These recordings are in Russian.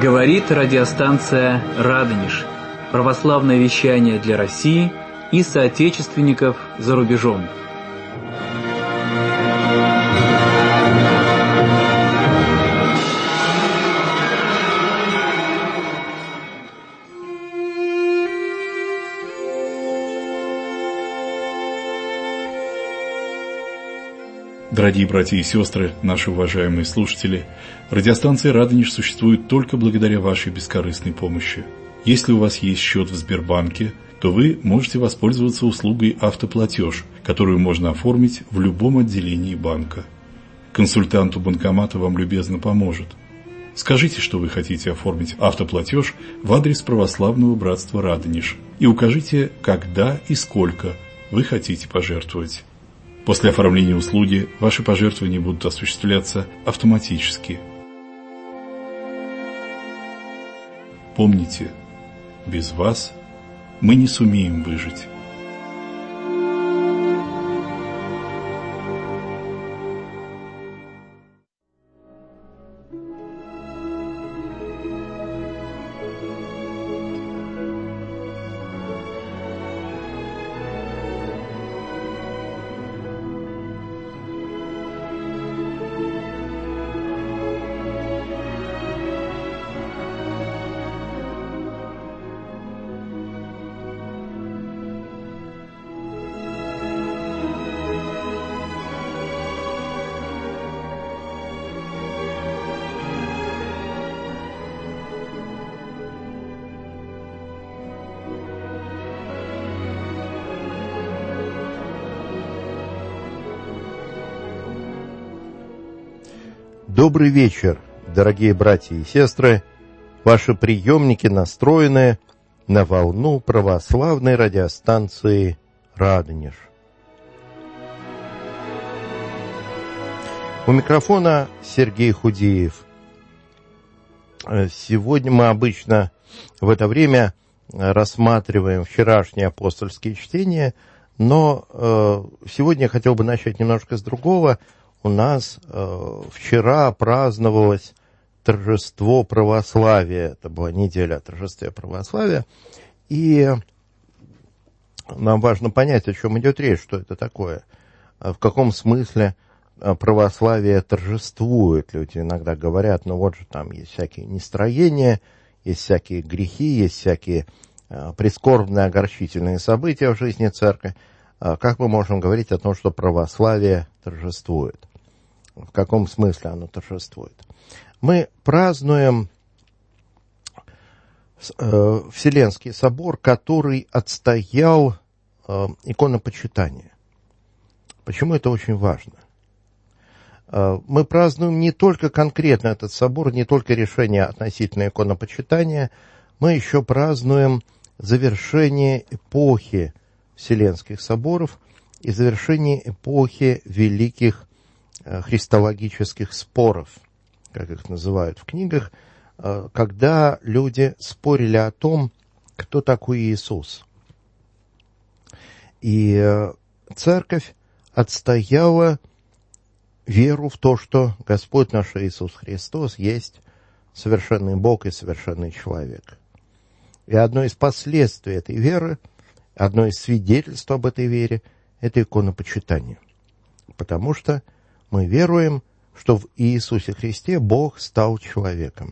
Говорит радиостанция «Радонеж». Православное вещание для России и соотечественников за рубежом. Дорогие братья и сестры, наши уважаемые слушатели, радиостанция «Радонеж» существует только благодаря вашей бескорыстной помощи. Если у вас есть счет в Сбербанке, то вы можете воспользоваться услугой «Автоплатеж», которую можно оформить в любом отделении банка. Консультант у банкомата вам любезно поможет. Скажите, что вы хотите оформить автоплатеж в адрес Православного братства «Радонеж» и укажите, когда и сколько вы хотите пожертвовать. После оформления услуги ваши пожертвования будут осуществляться автоматически. Помните, без вас мы не сумеем выжить. Добрый вечер, дорогие братья и сестры. Ваши приемники настроены на волну православной радиостанции «Радонеж». У микрофона Сергей Худеев. Сегодня мы обычно в это время рассматриваем вчерашние апостольские чтения, но сегодня я хотел бы начать немножко с другого. У нас вчера праздновалось торжество православия. Это была неделя о торжестве православия. И нам важно понять, о чем идет речь, что это такое. В каком смысле православие торжествует. Люди иногда говорят, ну вот же там есть всякие нестроения, есть всякие грехи, есть всякие прискорбные, огорчительные события в жизни церкви. Как мы можем говорить о том, что православие торжествует? В каком смысле оно торжествует? Мы празднуем Вселенский собор, который отстоял иконопочитание. Почему это очень важно? Мы празднуем не только конкретно этот собор, не только решение относительно иконопочитания, мы еще празднуем завершение эпохи Вселенских соборов и завершение эпохи великих христологических споров, как их называют в книгах, когда люди спорили о том, кто такой Иисус. И церковь отстояла веру в то, что Господь наш Иисус Христос есть совершенный Бог и совершенный человек. И одно из последствий этой веры, одно из свидетельств об этой вере – это иконопочитание. Потому что мы веруем, что в Иисусе Христе Бог стал человеком.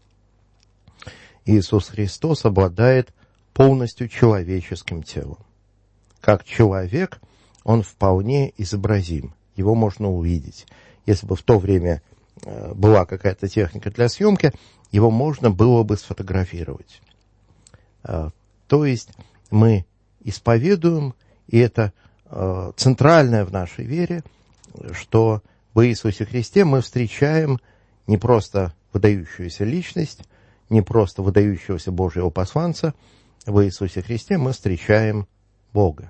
Иисус Христос обладает полностью человеческим телом. Как человек он вполне изобразим, его можно увидеть. Если бы в то время была какая-то техника для съемки, его можно было бы сфотографировать. То есть мы исповедуем, и это центральное в нашей вере, что в Иисусе Христе мы встречаем не просто выдающуюся личность, не просто выдающегося Божьего посланца, в Иисусе Христе мы встречаем Бога.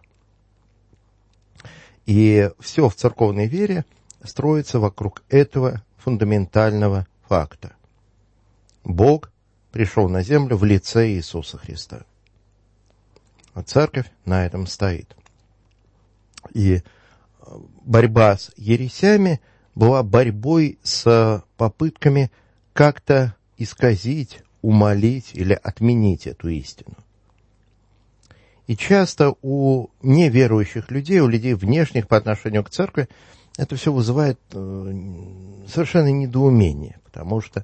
И все в церковной вере строится вокруг этого фундаментального факта. Бог пришел на землю в лице Иисуса Христа. А церковь на этом стоит. И борьба с ересями была борьбой с попытками как-то исказить, умалить или отменить эту истину. И часто у неверующих людей, у людей внешних по отношению к церкви, это все вызывает совершенно недоумение, потому что,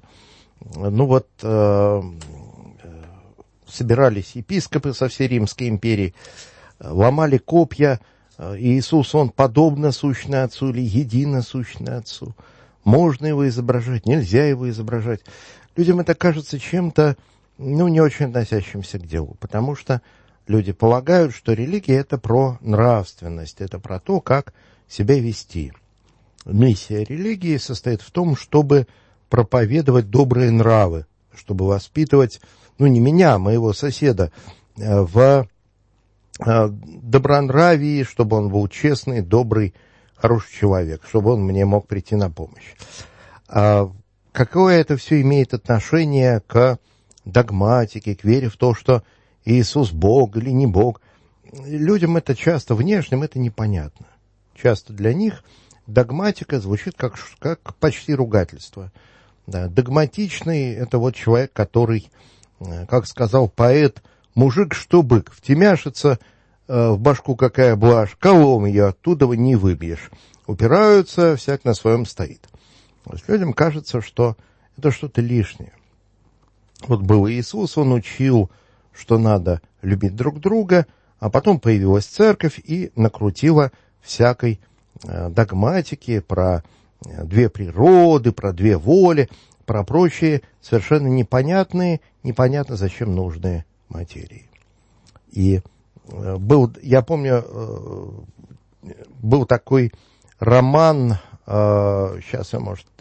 собирались епископы со всей Римской империи, ломали копья, Иисус, он подобно сущный Отцу или едино сущный Отцу. Можно его изображать, нельзя его изображать. Людям это кажется чем-то, не очень относящимся к делу, потому что люди полагают, что религия – это про нравственность, это про то, как себя вести. Миссия религии состоит в том, чтобы проповедовать добрые нравы, чтобы воспитывать, не меня, а моего соседа, в добронравии, чтобы он был честный, добрый, хороший человек, чтобы он мне мог прийти на помощь. Какое это все имеет отношение к догматике, к вере в то, что Иисус Бог или не Бог? Людям это часто, внешним это непонятно. Часто для них догматика звучит как почти ругательство. Да, догматичный – это вот человек, который, как сказал поэт, мужик, что бык, втемяшится в башку какая блажь, колом ее оттуда не выбьешь. Упираются, всяк на своем стоит. То есть людям кажется, что это что-то лишнее. Вот был Иисус, он учил, что надо любить друг друга, а потом появилась церковь и накрутила всякой догматики про две природы, про две воли, про прочие совершенно непонятно зачем нужные материи. И я помню, был такой роман, сейчас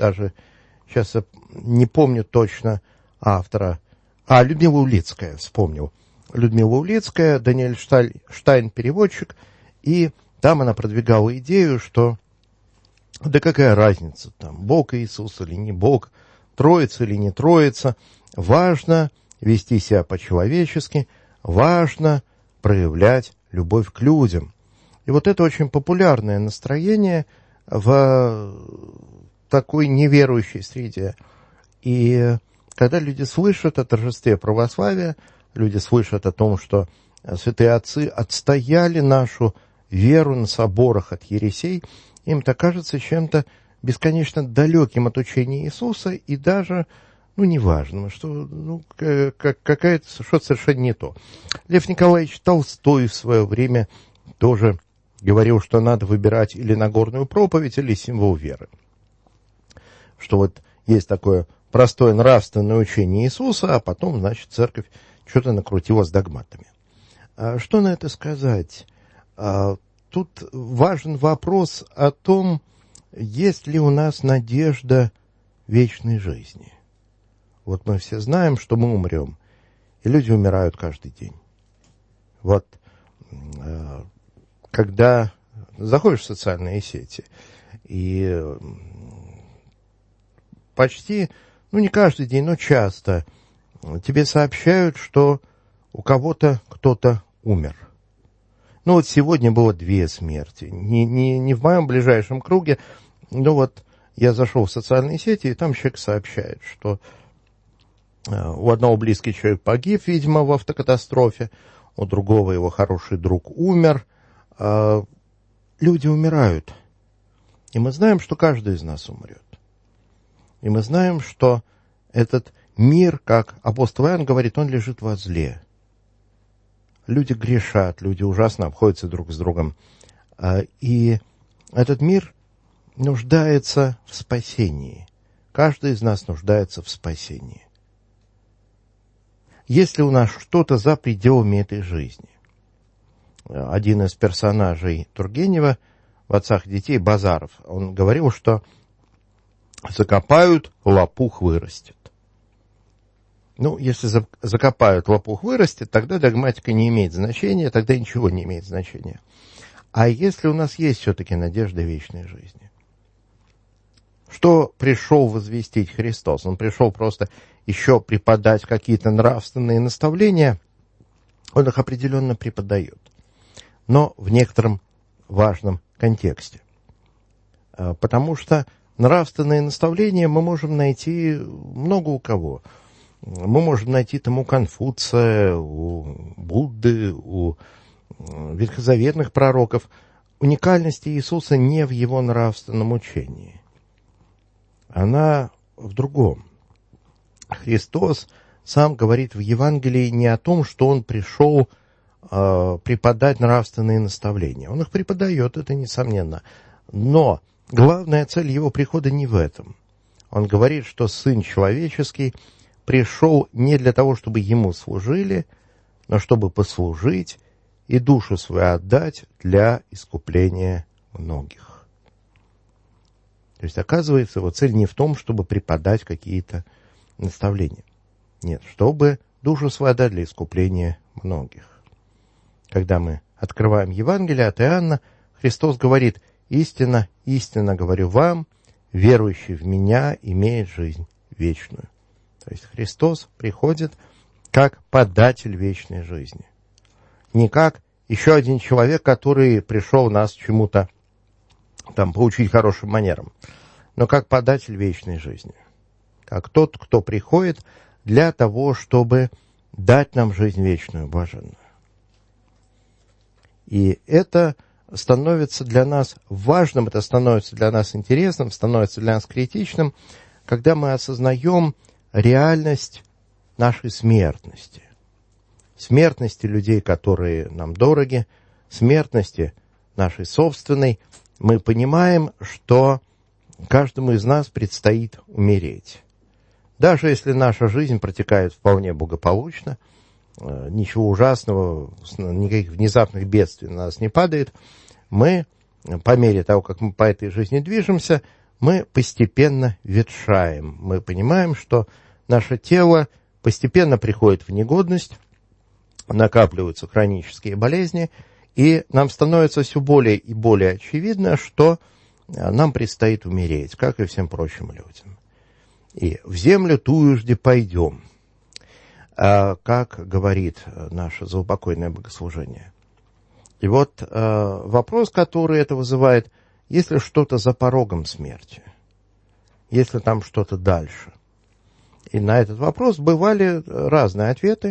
я не помню точно автора, Людмила Улицкая, вспомнил. Людмила Улицкая, Даниэль Штайн, переводчик, и там она продвигала идею, что да какая разница, там, Бог Иисус или не Бог, Троица или не Троица, важно вести себя по-человечески, важно проявлять любовь к людям. И вот это очень популярное настроение в такой неверующей среде. И когда люди слышат о торжестве православия, люди слышат о том, что святые отцы отстояли нашу веру на соборах от ересей, им-то кажется чем-то бесконечно далеким от учения Иисуса и даже, неважным, что что-то совершенно не то. Лев Николаевич Толстой в свое время тоже говорил, что надо выбирать или Нагорную проповедь, или символ веры. Что вот есть такое простое нравственное учение Иисуса, а потом, значит, церковь что-то накрутила с догматами. Что на это сказать? Тут важен вопрос о том, есть ли у нас надежда вечной жизни. Вот мы все знаем, что мы умрем, и люди умирают каждый день. Вот когда заходишь в социальные сети, и почти, не каждый день, но часто тебе сообщают, что у кого-то кто-то умер. Вот сегодня было 2 смерти. Не в моем ближайшем круге, но вот я зашел в социальные сети, и там человек сообщает, что у одного близкий человек погиб, видимо, в автокатастрофе, у другого его хороший друг умер. Люди умирают. И мы знаем, что каждый из нас умрет. И мы знаем, что этот мир, как апостол Иоанн говорит, он лежит во зле. Люди грешат, люди ужасно обходятся друг с другом. И этот мир нуждается в спасении. Каждый из нас нуждается в спасении. Есть ли у нас что-то за пределами этой жизни? Один из персонажей Тургенева в «Отцах детей», Базаров, он говорил, что закопают, лопух вырастет. Если закопают, лопух вырастет, тогда догматика не имеет значения, тогда ничего не имеет значения. А если у нас есть все-таки надежда вечной жизни? Что пришел возвестить Христос? Он пришел просто еще преподать какие-то нравственные наставления, он их определенно преподает, но в некотором важном контексте. Потому что нравственные наставления мы можем найти много у кого. Мы можем найти там у Конфуция, у Будды, у ветхозаветных пророков. Уникальность Иисуса не в его нравственном учении. Она в другом. Христос сам говорит в Евангелии не о том, что Он пришел преподать нравственные наставления. Он их преподает, это несомненно. Но главная цель Его прихода не в этом. Он говорит, что Сын Человеческий пришел не для того, чтобы Ему служили, но чтобы послужить и душу свою отдать для искупления многих. То есть, оказывается, его цель не в том, чтобы преподать какие-то наставления. Нет, чтобы душу свою отдать для искупления многих. Когда мы открываем Евангелие от Иоанна, Христос говорит: «Истинно, истинно говорю вам, верующий в Меня имеет жизнь вечную». То есть Христос приходит как податель вечной жизни. Не как еще один человек, который пришел нас чему-то там поучить хорошим манерам, но как податель вечной жизни. Как тот, кто приходит для того, чтобы дать нам жизнь вечную, блаженную. И это становится для нас важным, это становится для нас интересным, становится для нас критичным, когда мы осознаем реальность нашей смертности. Смертности людей, которые нам дороги, смертности нашей собственной. Мы понимаем, что каждому из нас предстоит умереть. Даже если наша жизнь протекает вполне благополучно, ничего ужасного, никаких внезапных бедствий на нас не падает, мы, по мере того, как мы по этой жизни движемся, мы постепенно ветшаем. Мы понимаем, что наше тело постепенно приходит в негодность, накапливаются хронические болезни, и нам становится все более и более очевидно, что нам предстоит умереть, как и всем прочим людям. И в землю туюжде пойдем, как говорит наше заупокойное богослужение. И вот вопрос, который это вызывает: если что-то за порогом смерти, если там что-то дальше. И на этот вопрос бывали разные ответы.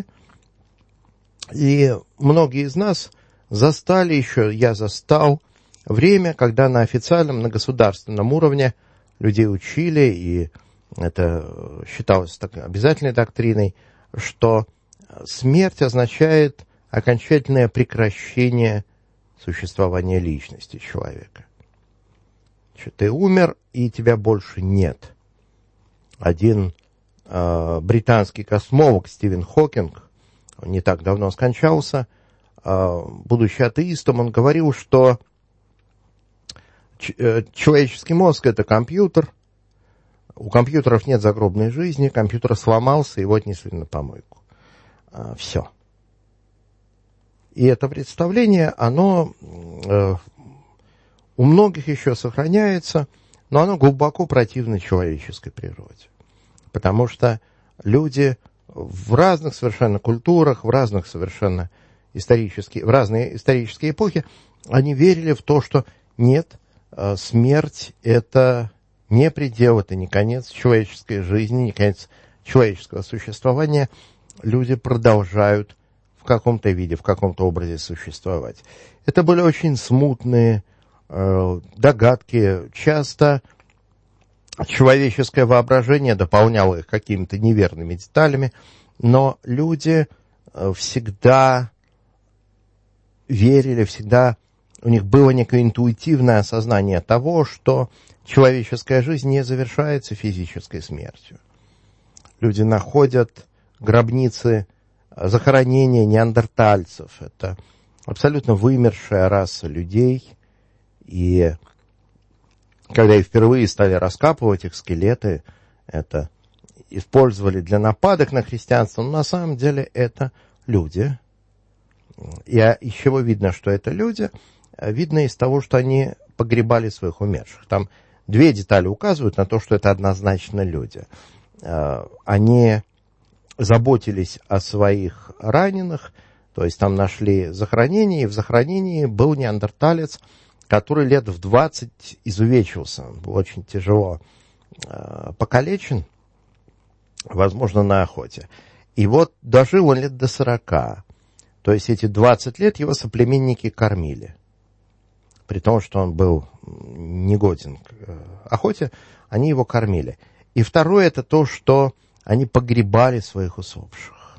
И многие из нас застали еще, я застал, время, когда на официальном, на государственном уровне людей учили, и это считалось обязательной доктриной, что смерть означает окончательное прекращение существования личности человека. Ты умер, и тебя больше нет. Один британский космолог Стивен Хокинг, он не так давно скончался, будучи атеистом, он говорил, что человеческий мозг — это компьютер, у компьютеров нет загробной жизни, компьютер сломался, его отнесли на помойку. Все. И это представление, оно у многих еще сохраняется, но оно глубоко противно человеческой природе. Потому что люди в разных совершенно культурах, в разные исторические эпохи, они верили в то, что нет, смерть — это не предел, это не конец человеческой жизни, не конец человеческого существования. Люди продолжают в каком-то виде, в каком-то образе существовать. Это были очень смутные догадки. Часто человеческое воображение дополняло их какими-то неверными деталями, но люди всегда верили, всегда у них было некое интуитивное осознание того, что человеческая жизнь не завершается физической смертью. Люди находят гробницы, захоронения неандертальцев. Это абсолютно вымершая раса людей. И когда их впервые стали раскапывать, их скелеты, это использовали для нападок на христианство, но на самом деле это люди. И из чего видно, что это люди? Видно из того, что они погребали своих умерших. Там две детали указывают на то, что это однозначно люди. Они заботились о своих раненых, то есть там нашли захоронение, и в захоронении был неандерталец, который лет в 20 изувечился, был очень тяжело покалечен. возможно, на охоте. И вот дожил он лет до 40. То есть эти 20 лет его соплеменники кормили. При том, что он был негоден к охоте, они его кормили. И второе, это то, что они погребали своих усопших.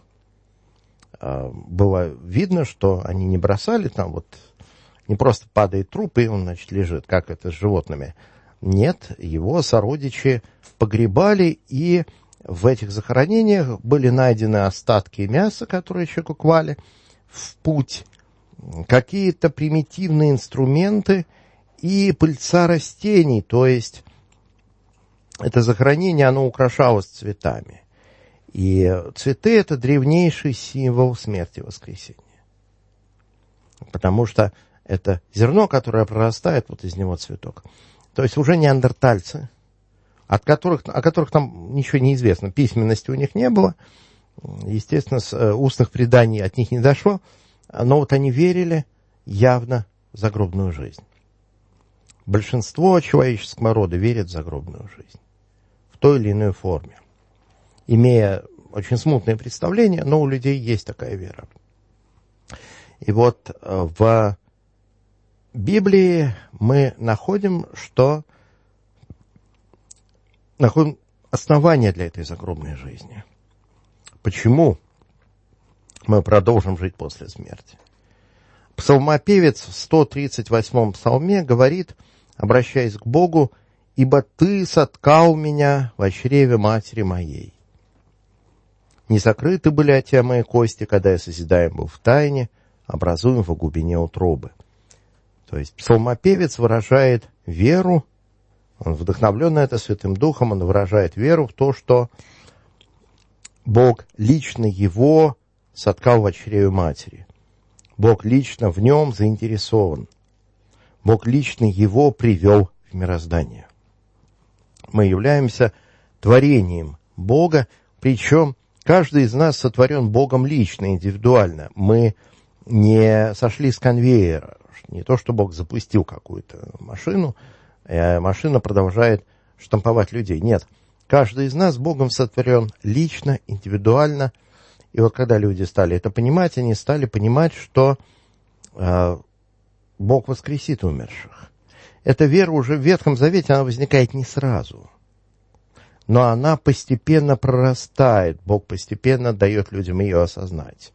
Было видно, что они не бросали там вот, не просто падает труп, и он, значит, лежит, как это с животными. Нет, его сородичи погребали, и в этих захоронениях были найдены остатки мяса, которые человеку клали в путь, какие-то примитивные инструменты и пыльца растений, то есть это захоронение, оно украшалось цветами. И цветы — это древнейший символ смерти и воскресения. Потому что это зерно, которое прорастает, вот из него цветок. То есть уже неандертальцы, о которых нам ничего не известно, письменности у них не было, естественно, с устных преданий от них не дошло, но вот они верили явно в загробную жизнь. Большинство человеческого рода верит в загробную жизнь в той или иной форме, имея очень смутное представление, но у людей есть такая вера. И вот в Библии мы находим основания для этой загробной жизни. Почему мы продолжим жить после смерти? Псалмопевец в 138-м псалме говорит, обращаясь к Богу: «Ибо Ты соткал меня во чреве матери моей. Не сокрыты были от Тебя мои кости, когда я созидаем был в тайне, образуем во глубине утробы». То есть псалмопевец выражает веру, он вдохновлен на это Святым Духом, он выражает веру в то, что Бог лично его соткал во чреве матери. Бог лично в нем заинтересован. Бог лично его привел в мироздание. Мы являемся творением Бога, причем каждый из нас сотворен Богом лично, индивидуально. Мы не сошли с конвейера. Не то, что Бог запустил какую-то машину, а машина продолжает штамповать людей. Нет, каждый из нас Богом сотворен лично, индивидуально. И вот когда люди стали это понимать, они стали понимать, что Бог воскресит умерших. Эта вера уже в Ветхом Завете, она возникает не сразу. Но она постепенно прорастает. Бог постепенно дает людям ее осознать.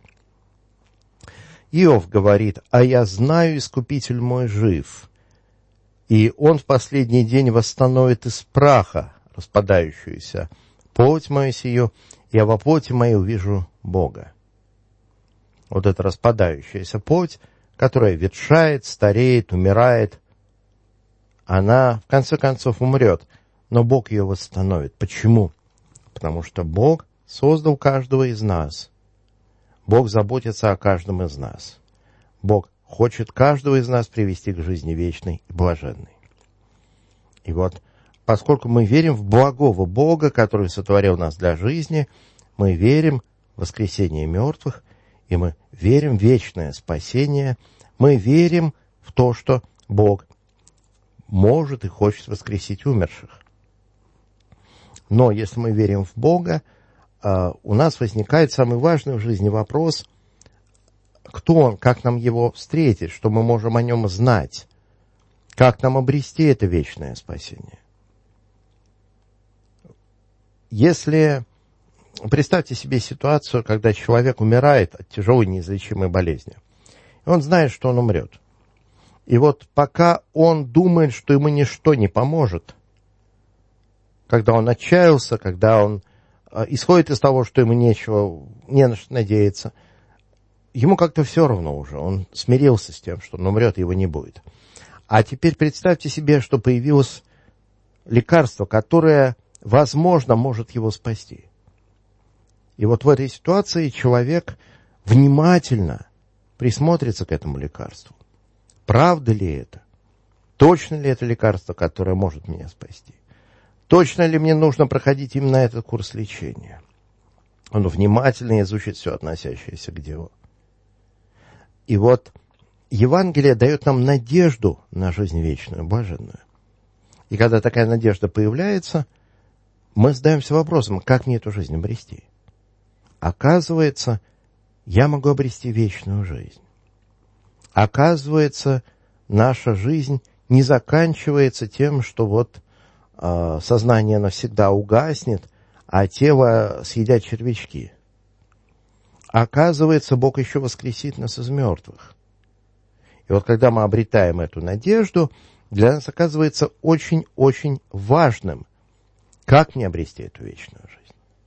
Иов говорит: «А я знаю, Искупитель мой жив, и он в последний день восстановит из праха распадающуюся плоть мою сию, я во плоти моей увижу Бога». Вот эта распадающаяся плоть, которая ветшает, стареет, умирает, она в конце концов умрет, но Бог ее восстановит. Почему? Потому что Бог создал каждого из нас. Бог заботится о каждом из нас. Бог хочет каждого из нас привести к жизни вечной и блаженной. И вот, поскольку мы верим в благого Бога, который сотворил нас для жизни, мы верим в воскресение мертвых, и мы верим в вечное спасение, мы верим в то, что Бог может и хочет воскресить умерших. Но если мы верим в Бога, у нас возникает самый важный в жизни вопрос: кто Он, как нам Его встретить, что мы можем о Нем знать, как нам обрести это вечное спасение. Если представьте себе ситуацию, когда человек умирает от тяжелой неизлечимой болезни, и он знает, что он умрет. И вот пока он думает, что ему ничто не поможет, когда он отчаялся, когда он исходит из того, что ему не на что надеяться, ему как-то все равно уже. Он смирился с тем, что он умрет, его не будет. А теперь представьте себе, что появилось лекарство, которое, возможно, может его спасти. И вот в этой ситуации человек внимательно присмотрится к этому лекарству. Правда ли это? Точно ли это лекарство, которое может меня спасти? Точно ли мне нужно проходить именно этот курс лечения? Он внимательно изучит все, относящееся к делу. И вот Евангелие дает нам надежду на жизнь вечную, блаженную. И когда такая надежда появляется, мы задаемся вопросом, как мне эту жизнь обрести. Оказывается, я могу обрести вечную жизнь. Оказывается, наша жизнь не заканчивается тем, что вот сознание навсегда угаснет, а тело съедят червячки. Оказывается, Бог еще воскресит нас из мертвых. И вот когда мы обретаем эту надежду, для нас оказывается очень-очень важным, как мне обрести эту вечную жизнь.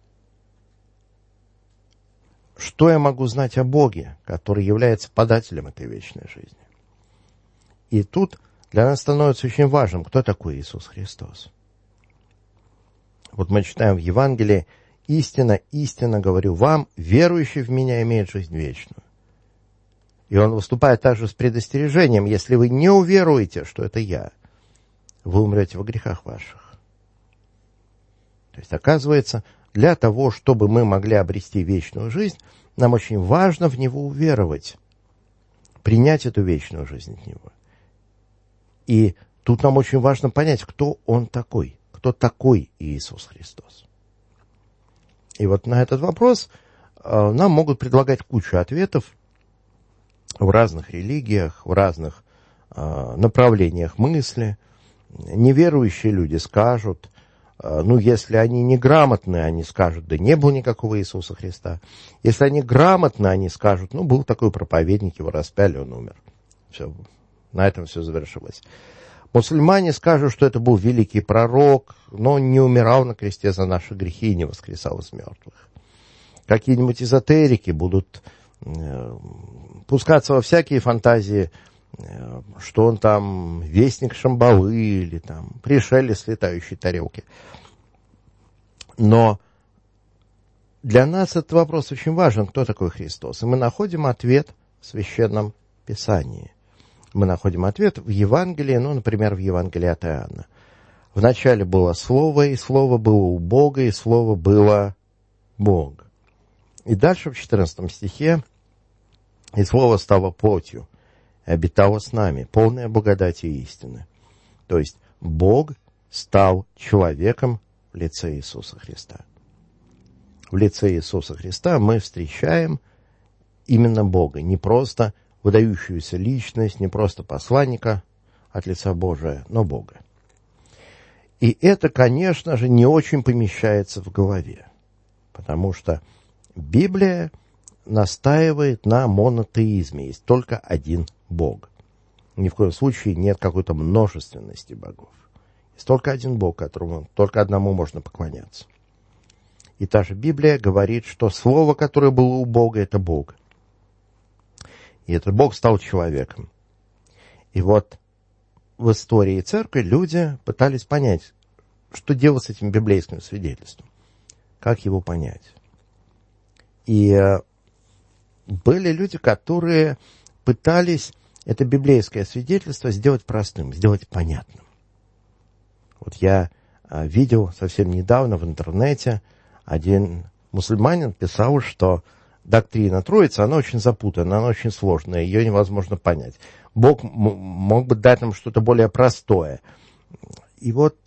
Что я могу знать о Боге, который является подателем этой вечной жизни? И тут для нас становится очень важным, кто такой Иисус Христос. Вот мы читаем в Евангелии: «Истинно, истинно говорю вам, верующий в Меня имеет жизнь вечную». И он выступает также с предостережением: если вы не уверуете, что это Я, вы умрете во грехах ваших. То есть, оказывается, для того, чтобы мы могли обрести вечную жизнь, нам очень важно в Него уверовать, принять эту вечную жизнь от Него. И тут нам очень важно понять, кто Он такой, кто такой Иисус Христос. И вот на этот вопрос нам могут предлагать кучу ответов в разных религиях, в разных направлениях мысли. Неверующие люди скажут, если они неграмотны, они скажут: да не было никакого Иисуса Христа. Если они грамотны, они скажут: был такой проповедник, его распяли, он умер. Все, на этом все завершилось. Мусульмане скажут, что это был великий пророк, но он не умирал на кресте за наши грехи и не воскресал из мертвых. Какие-нибудь эзотерики будут пускаться во всякие фантазии, что он там вестник Шамбалы или там пришелец с летающей тарелки. Но для нас этот вопрос очень важен, кто такой Христос. И мы находим ответ в Священном Писании. Мы находим ответ в Евангелии, например, в Евангелии от Иоанна. Вначале было Слово, и Слово было у Бога, и Слово было Бог. И дальше в 14 стихе: «И Слово стало плотью, и обитало с нами, полное благодати и истины». То есть Бог стал человеком в лице Иисуса Христа. В лице Иисуса Христа мы встречаем именно Бога, не просто выдающуюся личность, не просто посланника от лица Божия, но Бога. И это, конечно же, не очень помещается в голове, потому что Библия настаивает на монотеизме. Есть только один Бог. Ни в коем случае нет какой-то множественности богов. Есть только один Бог, которому только одному можно поклоняться. И та же Библия говорит, что Слово, которое было у Бога, это Бог. И этот Бог стал человеком. И вот в истории церкви люди пытались понять, что делать с этим библейским свидетельством, как его понять. И были люди, которые пытались это библейское свидетельство сделать простым, сделать понятным. Вот я видел совсем недавно в интернете, один мусульманин писал, что доктрина Троицы, она очень запутанная, она очень сложная, ее невозможно понять. Бог мог бы дать нам что-то более простое. И вот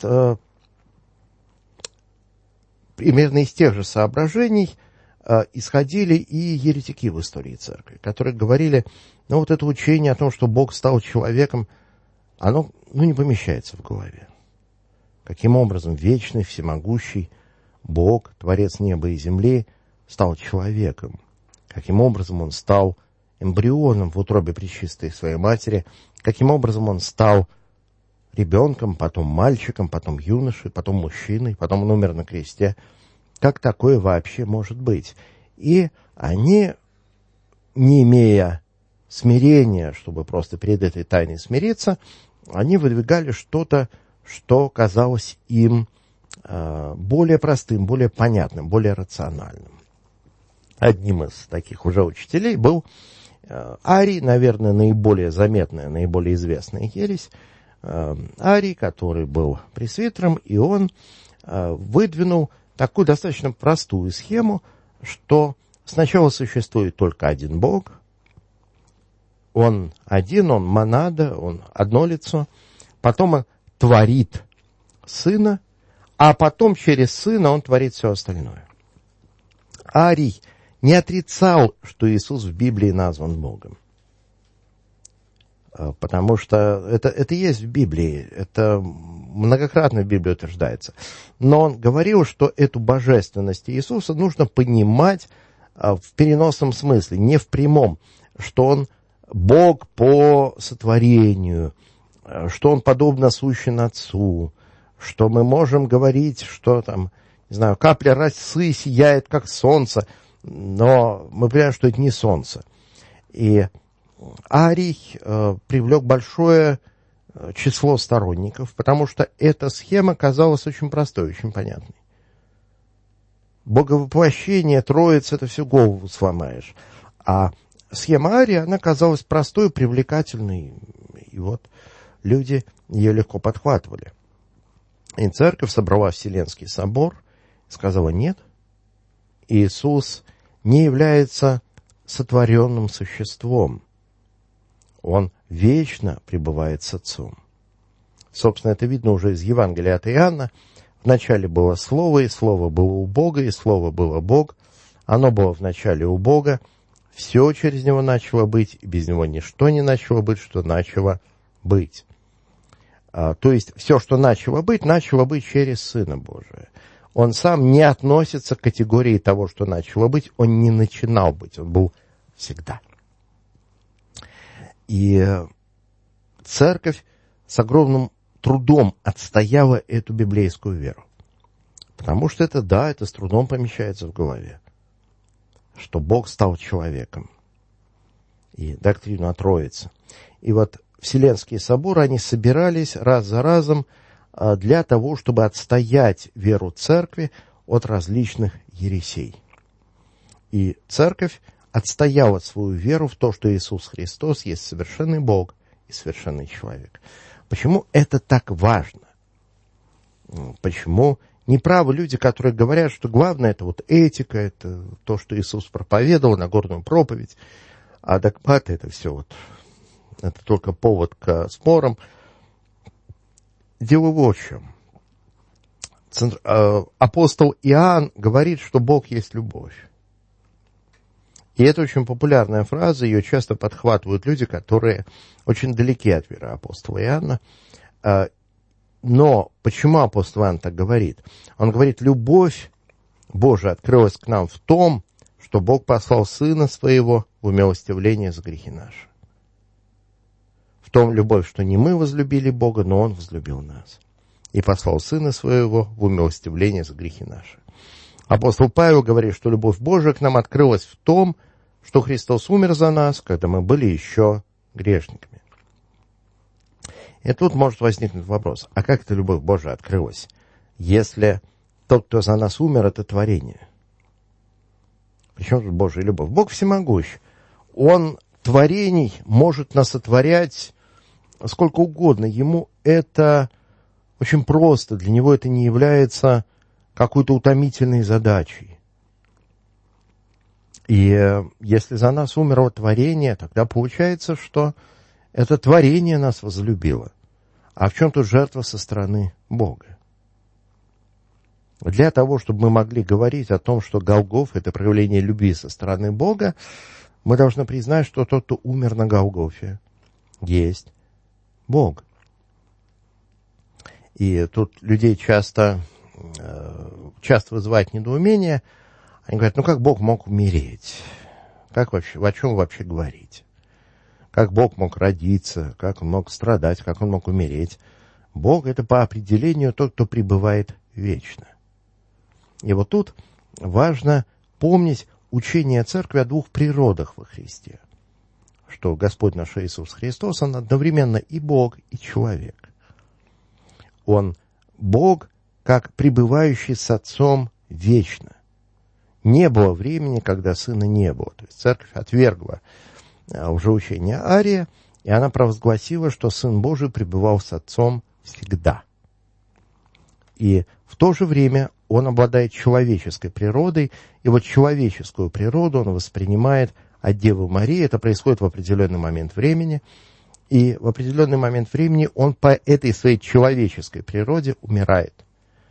примерно из тех же соображений исходили и еретики в истории церкви, которые говорили: вот это учение о том, что Бог стал человеком, оно не помещается в голове. Каким образом вечный, всемогущий Бог, Творец неба и земли, стал человеком? Каким образом он стал эмбрионом в утробе пречистой своей матери? Каким образом он стал ребенком, потом мальчиком, потом юношей, потом мужчиной, потом он умер на кресте? Как такое вообще может быть? И они, не имея смирения, чтобы просто перед этой тайной смириться, они выдвигали что-то, что казалось им более простым, более понятным, более рациональным. Одним из таких уже учителей был Арий, наверное, наиболее заметная, наиболее известная ересь. Арий, который был пресвитером, и он выдвинул такую достаточно простую схему, что сначала существует только один Бог, он один, он монада, он одно лицо, потом он творит Сына, а потом через Сына Он творит все остальное. Арий не отрицал, что Иисус в Библии назван Богом. Потому что это есть в Библии, это многократно в Библии утверждается. Но он говорил, что эту божественность Иисуса нужно понимать в переносном смысле, не в прямом, что Он Бог по сотворению, что Он подобно сущен Отцу, что мы можем говорить, что там, не знаю, капля росы сияет, как солнце, но мы понимаем, что это не солнце. И Арий привлек большое число сторонников, потому что эта схема казалась очень простой, очень понятной. Боговоплощение, Троица, это все голову сломаешь. А схема Ария, она казалась простой, привлекательной. И вот люди ее легко подхватывали. И церковь собрала Вселенский собор, сказала: нет, Иисус не является сотворенным существом. Он вечно пребывает с Отцом. Собственно, это видно уже из Евангелия от Иоанна. Вначале было Слово, и Слово было у Бога, и Слово было Бог. Оно было вначале у Бога. Все через Него начало быть, и без Него ничто не начало быть, что начало быть. То есть, все, что начало быть через Сына Божия. Он сам не относится к категории того, что начало быть. Он не начинал быть, он был всегда. И церковь с огромным трудом отстояла эту библейскую веру. Потому что это с трудом помещается в голове. Что Бог стал человеком. И доктрину о Троице. И вот Вселенские соборы, они собирались раз за разом для того, чтобы отстоять веру церкви от различных ересей. И церковь отстояла свою веру в то, что Иисус Христос есть совершенный Бог и совершенный человек. Почему это так важно? Почему неправы люди, которые говорят, что главное это вот этика, это то, что Иисус проповедовал, Нагорную проповедь, а догматы это все вот, это только повод к спорам. Дело вот в чем. Апостол Иоанн говорит, что Бог есть любовь. И это очень популярная фраза, ее часто подхватывают люди, которые очень далеки от веры апостола Иоанна. Но почему апостол Иоанн так говорит? Он говорит, любовь Божия открылась к нам в том, что Бог послал Сына Своего в умилостивление за грехи наши. В том любовь, что не мы возлюбили Бога, но Он возлюбил нас. И послал Сына Своего в умилостивление за грехи наши. Апостол Павел говорит, что любовь Божия к нам открылась в том, что Христос умер за нас, когда мы были еще грешниками. И тут может возникнуть вопрос, а как эта любовь Божия открылась, если тот, кто за нас умер, это творение? Причем тут Божья любовь? Бог всемогущ. Он творений может насотворять сколько угодно. Ему это очень просто. Для него это не является какой-то утомительной задачей. И если за нас умерло творение, тогда получается, что это творение нас возлюбило. А в чем тут жертва со стороны Бога? Для того, чтобы мы могли говорить о том, что Голгофа – это проявление любви со стороны Бога, мы должны признать, что тот, кто умер на Голгофе, есть Бог. И тут людей часто вызывает недоумение. Они говорят, как Бог мог умереть? Как вообще, о чем вообще говорить? Как Бог мог родиться? Как Он мог страдать? Как Он мог умереть? Бог – это по определению тот, кто пребывает вечно. И вот тут важно помнить учение Церкви о двух природах во Христе. Что Господь наш Иисус Христос, Он одновременно и Бог, и человек. Он Бог, как пребывающий с Отцом вечно. Не было времени, когда Сына не было. То есть Церковь отвергла уже учение Ария, и она провозгласила, что Сын Божий пребывал с Отцом всегда. И в то же время Он обладает человеческой природой, и вот человеческую природу Он воспринимает от Девы Марии. Это происходит в определенный момент времени, и в определенный момент времени Он по этой своей человеческой природе умирает.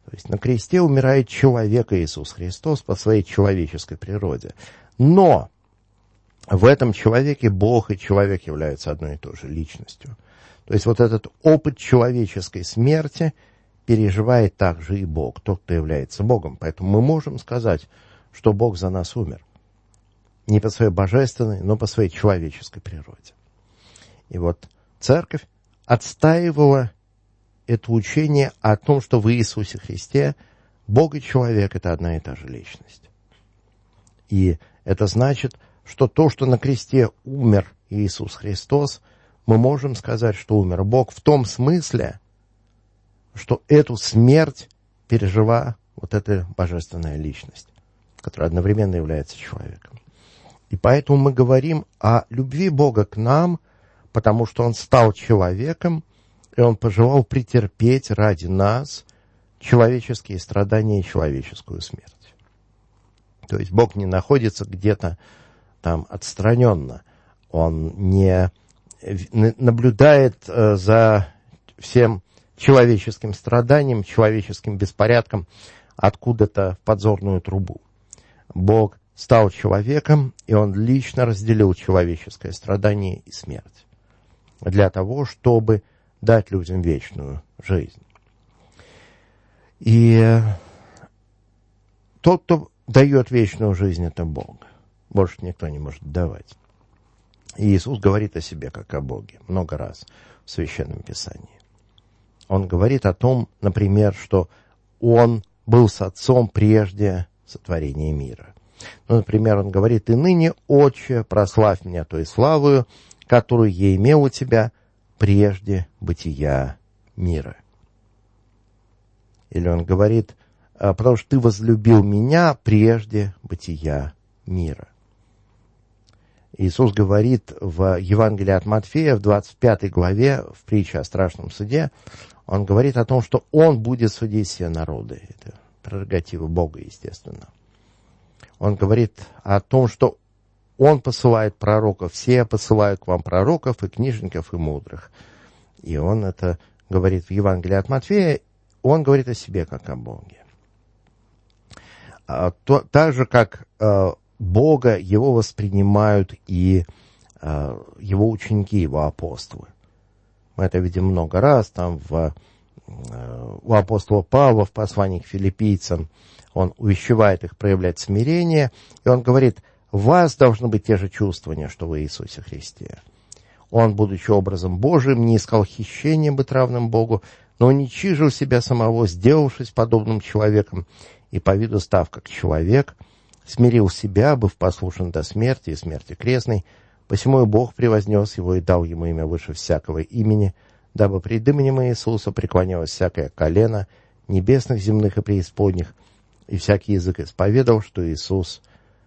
То есть на кресте умирает человек Иисус Христос по своей человеческой природе. Но в этом человеке Бог и человек являются одной и той же личностью. То есть вот этот опыт человеческой смерти переживает также и Бог, тот, кто является Богом. Поэтому мы можем сказать, что Бог за нас умер. Не по своей божественной, но по своей человеческой природе. И вот церковь отстаивала это учение о том, что в Иисусе Христе Бог и человек – это одна и та же личность. И это значит, что то, что на кресте умер Иисус Христос, мы можем сказать, что умер Бог в том смысле, что эту смерть пережила вот эта божественная личность, которая одновременно является человеком. И поэтому мы говорим о любви Бога к нам, потому что Он стал человеком, и Он пожелал претерпеть ради нас человеческие страдания и человеческую смерть. То есть Бог не находится где-то там отстраненно. Он не наблюдает за всем человеческим страданием, человеческим беспорядком откуда-то в подзорную трубу. Бог стал человеком, и Он лично разделил человеческое страдание и смерть для того, чтобы дать людям вечную жизнь. И тот, кто дает вечную жизнь, это Бог. Больше никто не может давать. И Иисус говорит о себе как о Боге много раз в Священном Писании. Он говорит о том, например, что Он был с Отцом прежде сотворения мира. Ну, например, Он говорит: «И ныне, Отче, прославь меня той славою, которую я имел у Тебя прежде бытия мира». Или Он говорит: «Потому что Ты возлюбил меня прежде бытия мира». Иисус говорит в Евангелии от Матфея, в 25 главе, в притче о страшном суде, Он говорит о том, что Он будет судить все народы. Это прерогатива Бога, естественно. Он говорит о том, что Он посылает пророков. Все посылают к вам пророков и книжников и мудрых. И Он это говорит в Евангелии от Матфея. Он говорит о себе как о Боге. Так же, как Бога, Его воспринимают и Его ученики, Его апостолы. Мы это видим много раз. Там у апостола Павла в послании к филиппийцам он увещевает их проявлять смирение. И он говорит: «В вас должны быть те же чувствования, что в Иисусе Христе». Он, будучи образом Божиим, не искал хищения быть равным Богу, но уничижил себя самого, сделавшись подобным человеком, и по виду став как человек, смирил себя, быв послушен до смерти и смерти крестной. Посему и Бог превознес его и дал ему имя выше всякого имени, дабы пред именем Иисуса преклонялось всякое колено небесных, земных и преисподних, и всякий язык исповедал, что Иисус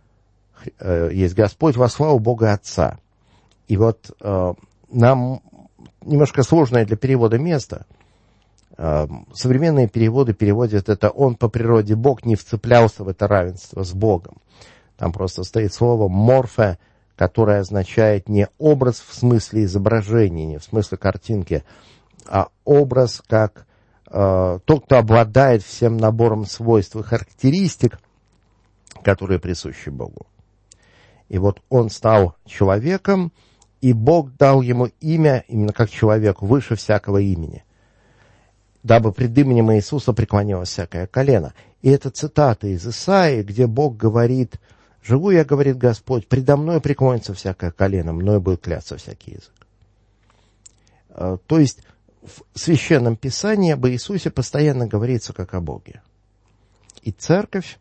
есть Господь, во славу Бога Отца». И вот нам немножко сложное для перевода место. Современные переводы переводят это: «Он по природе Бог, не вцеплялся в это равенство с Богом». Там просто стоит слово «морфе», которое означает не образ в смысле изображения, не в смысле картинки, а образ как тот, кто обладает всем набором свойств и характеристик, которые присущи Богу. И вот Он стал человеком, и Бог дал Ему имя, именно как человеку, выше всякого имени, дабы пред именем Иисуса преклонилось всякое колено. И это цитата из Исаии, где Бог говорит: «Живу я, говорит Господь, предо мной преклонится всякое колено, мною будет клясться всякий язык». То есть в Священном Писании об Иисусе постоянно говорится как о Боге. И Церковь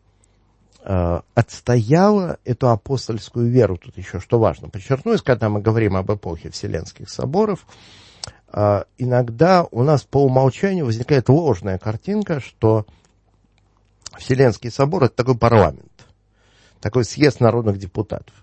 отстояла эту апостольскую веру. Тут еще что важно подчеркнуть, когда мы говорим об эпохе Вселенских соборов, иногда у нас по умолчанию возникает ложная картинка, что Вселенский собор — это такой парламент, такой съезд народных депутатов.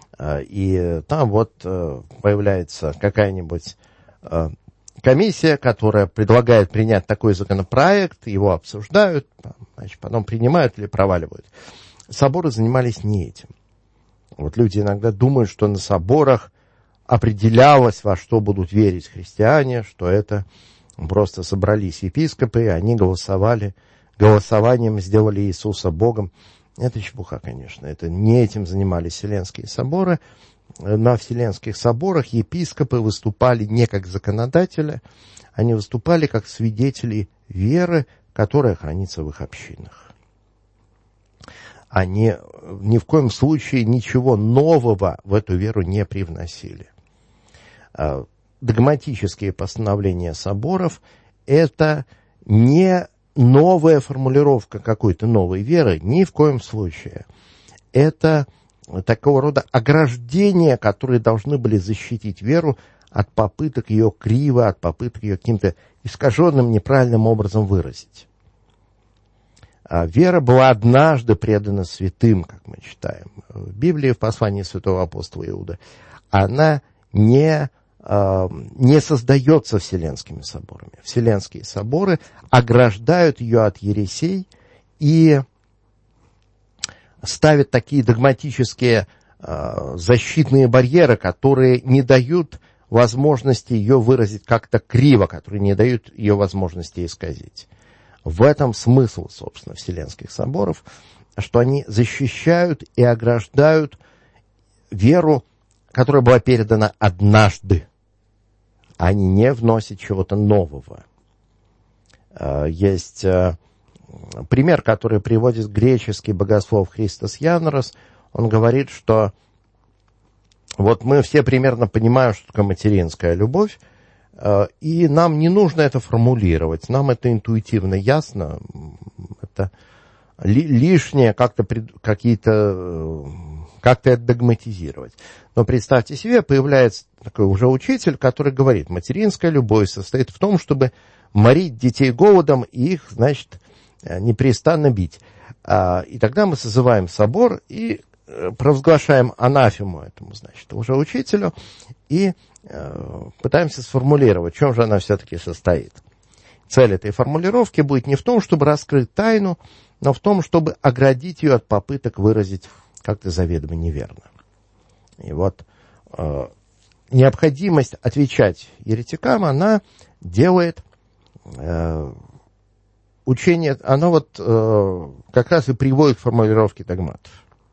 И там вот появляется какая-нибудь комиссия, которая предлагает принять такой законопроект, его обсуждают, значит, потом принимают или проваливают. Соборы занимались не этим. Вот люди иногда думают, что на соборах определялось, во что будут верить христиане, что это просто собрались епископы, и они голосовали, голосованием сделали Иисуса Богом. Это чепуха, конечно. Это не этим занимались Вселенские соборы. На Вселенских соборах епископы выступали не как законодатели, они выступали как свидетели веры, которая хранится в их общинах. Они ни в коем случае ничего нового в эту веру не привносили. Догматические постановления соборов – это не новая формулировка какой-то новой веры, ни в коем случае. Это такого рода ограждения, которые должны были защитить веру от попыток ее криво, от попыток ее каким-то искаженным, неправильным образом выразить. Вера была однажды предана святым, как мы читаем в Библии, в послании святого апостола Иуды. Она не создается Вселенскими соборами. Вселенские соборы ограждают ее от ересей и ставят такие догматические защитные барьеры, которые не дают возможности ее выразить как-то криво, которые не дают ее возможности исказить. В этом смысл, собственно, Вселенских соборов, что они защищают и ограждают веру, которая была передана однажды. Они не вносят чего-то нового. Есть пример, который приводит греческий богослов Христос Янорос. Он говорит, что вот мы все примерно понимаем, что такое материнская любовь, и нам не нужно это формулировать, нам это интуитивно ясно, это лишнее как-то это догматизировать. Но представьте себе, появляется такой уже учитель, который говорит, материнская любовь состоит в том, чтобы морить детей голодом и их, значит, непрестанно бить. И тогда мы созываем собор и провозглашаем анафему этому, значит, уже учителю и пытаемся сформулировать, в чем же она все-таки состоит. Цель этой формулировки будет не в том, чтобы раскрыть тайну, но в том, чтобы оградить ее от попыток выразить как-то заведомо неверно. И вот необходимость отвечать еретикам, она делает учение, оно вот как раз и приводит к формулировке догматов.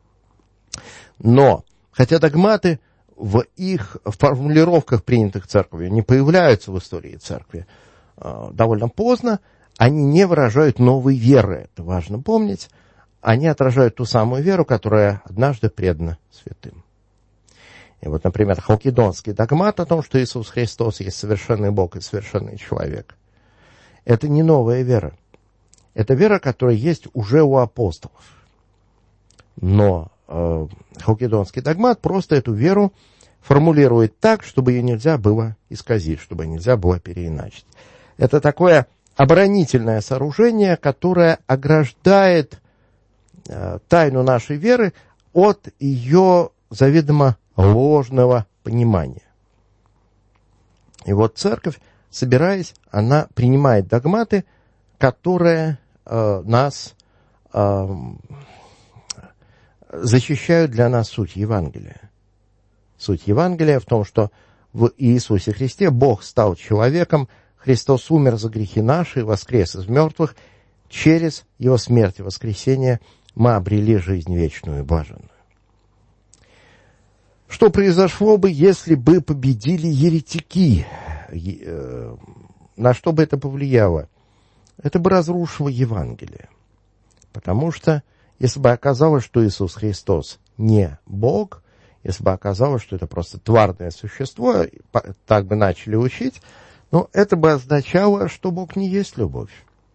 Но, хотя догматы в их формулировках, принятых церковью, не появляются в истории церкви довольно поздно, они не выражают новой веры, это важно помнить, они отражают ту самую веру, которая однажды предана святым. И вот, например, халкидонский догмат о том, что Иисус Христос есть совершенный Бог и совершенный человек, это не новая вера. Это вера, которая есть уже у апостолов. Но халкидонский догмат просто эту веру формулирует так, чтобы ее нельзя было исказить, чтобы нельзя было переиначить. Это такое оборонительное сооружение, которое ограждает тайну нашей веры от ее заведомо ложного понимания. И вот церковь, собираясь, она принимает догматы, которые нас защищают для нас суть Евангелия. Суть Евангелия в том, что в Иисусе Христе Бог стал человеком, Христос умер за грехи наши, воскрес из мертвых, через Его смерть и воскресение мы обрели жизнь вечную и блаженную. Что произошло бы, если бы победили еретики? На что бы это повлияло? Это бы разрушило Евангелие. Потому что, если бы оказалось, что Иисус Христос не Бог, если бы оказалось, что это просто тварное существо, так бы начали учить, но это бы означало, что Бог не есть любовь.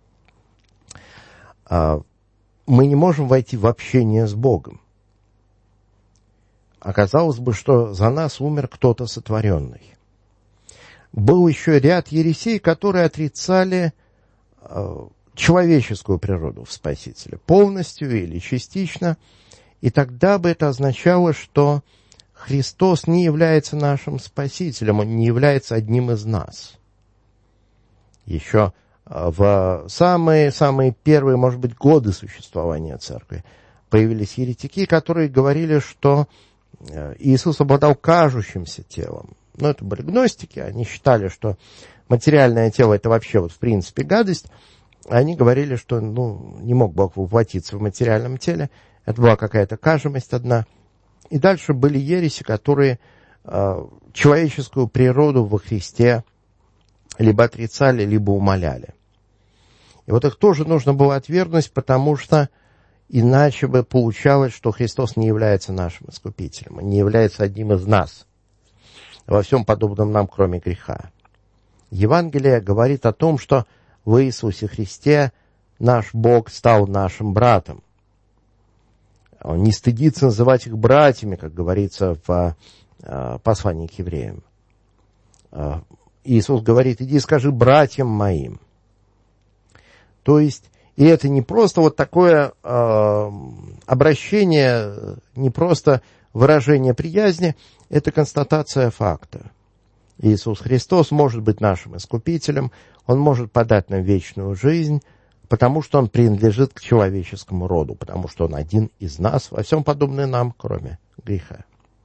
Мы не можем войти в общение с Богом. Оказалось бы, что за нас умер кто-то сотворенный. Был еще ряд ересей, которые отрицали человеческую природу в Спасителе, полностью или частично, и тогда бы это означало, что Христос не является нашим Спасителем, Он не является одним из нас. Еще в самые первые, может быть, годы существования Церкви появились еретики, которые говорили, что Иисус обладал кажущимся телом. Но это были гностики, они считали, что материальное тело это вообще вот в принципе гадость, они говорили, что не мог Бог воплотиться в материальном теле. Это была какая-то кажемость одна. И дальше были ереси, которые человеческую природу во Христе либо отрицали, либо умаляли. И вот их тоже нужно было отвергнуть, потому что иначе бы получалось, что Христос не является нашим искупителем, он не является одним из нас, во всем подобном нам, кроме греха. Евангелие говорит о том, что в Иисусе Христе наш Бог стал нашим братом. Он не стыдится называть их братьями, как говорится в послании к евреям. Иисус говорит: иди скажи братьям моим. То есть, и это не просто вот такое обращение, не просто выражение приязни, это констатация факта. Иисус Христос может быть нашим искупителем, Он может подать нам вечную жизнь, потому что Он принадлежит к человеческому роду, потому что Он один из нас, во всем подобный нам, кроме греха.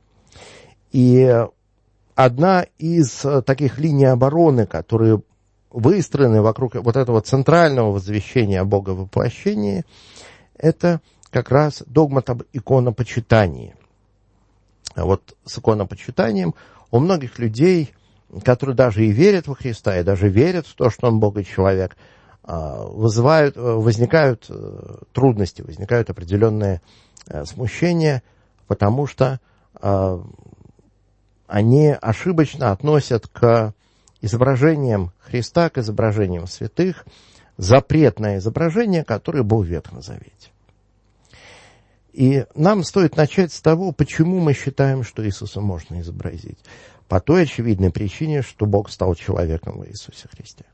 И одна из таких линий обороны, которые выстроены вокруг вот этого центрального возвещения о Боговоплощении, это как раз догмат об иконопочитании. Вот с иконопочитанием у многих людей, которые даже и верят во Христа, и даже верят в то, что Он Бог и человек, возникают трудности, возникают определенные смущения, потому что они ошибочно относят к изображениям Христа, к изображениям святых, запретное изображение, которое было в Ветхом Завете. И нам стоит начать с того, почему мы считаем, что Иисуса можно изобразить. По той очевидной причине, что Бог стал человеком в Иисусе Христе.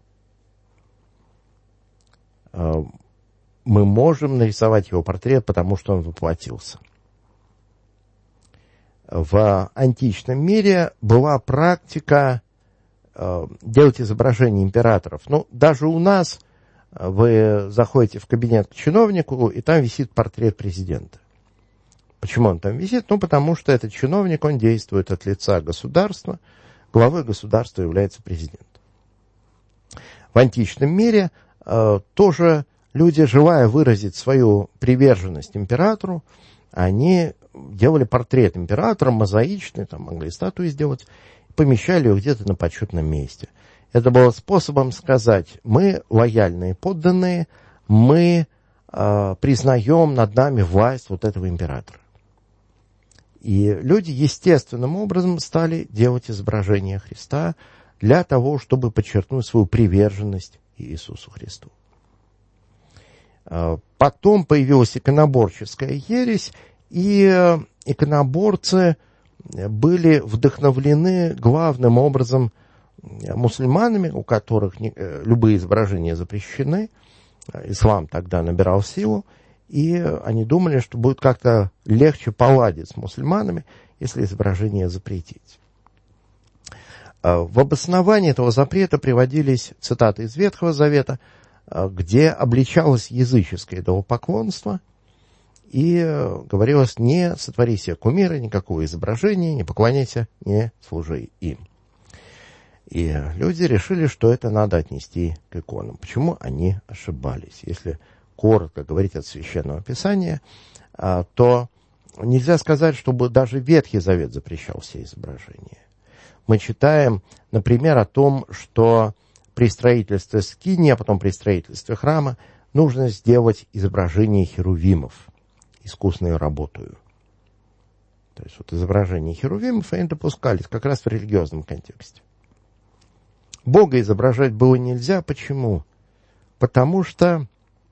Мы можем нарисовать его портрет, потому что он воплотился. В античном мире была практика делать изображения императоров. Даже у нас вы заходите в кабинет к чиновнику, и там висит портрет президента. Почему он там висит? Потому что этот чиновник, он действует от лица государства, главой государства является президент. В античном мире тоже люди, желая выразить свою приверженность императору, они делали портрет императора, мозаичный, там могли статуи сделать, помещали ее где-то на почетном месте. Это было способом сказать: мы лояльные подданные, мы признаем над нами власть вот этого императора. И люди естественным образом стали делать изображение Христа для того, чтобы подчеркнуть свою приверженность Иисусу Христу. Потом появилась иконоборческая ересь, и иконоборцы были вдохновлены главным образом мусульманами, у которых любые изображения запрещены. Ислам тогда набирал силу, и они думали, что будет как-то легче поладить с мусульманами, если изображение запретить. В обосновании этого запрета приводились цитаты из Ветхого Завета, где обличалось языческое идолопоклонство, и говорилось: не сотвори себе кумира, никакого изображения, не поклоняйся, не служи им. И люди решили, что это надо отнести к иконам. Почему они ошибались? Если коротко говорить от Священного Писания, то нельзя сказать, чтобы даже Ветхий Завет запрещал все изображения. Мы читаем, например, о том, что при строительстве скинии, а потом при строительстве храма нужно сделать изображение херувимов, искусную работу. То есть вот изображение херувимов, они допускались как раз в религиозном контексте. Бога изображать было нельзя. Почему? Потому что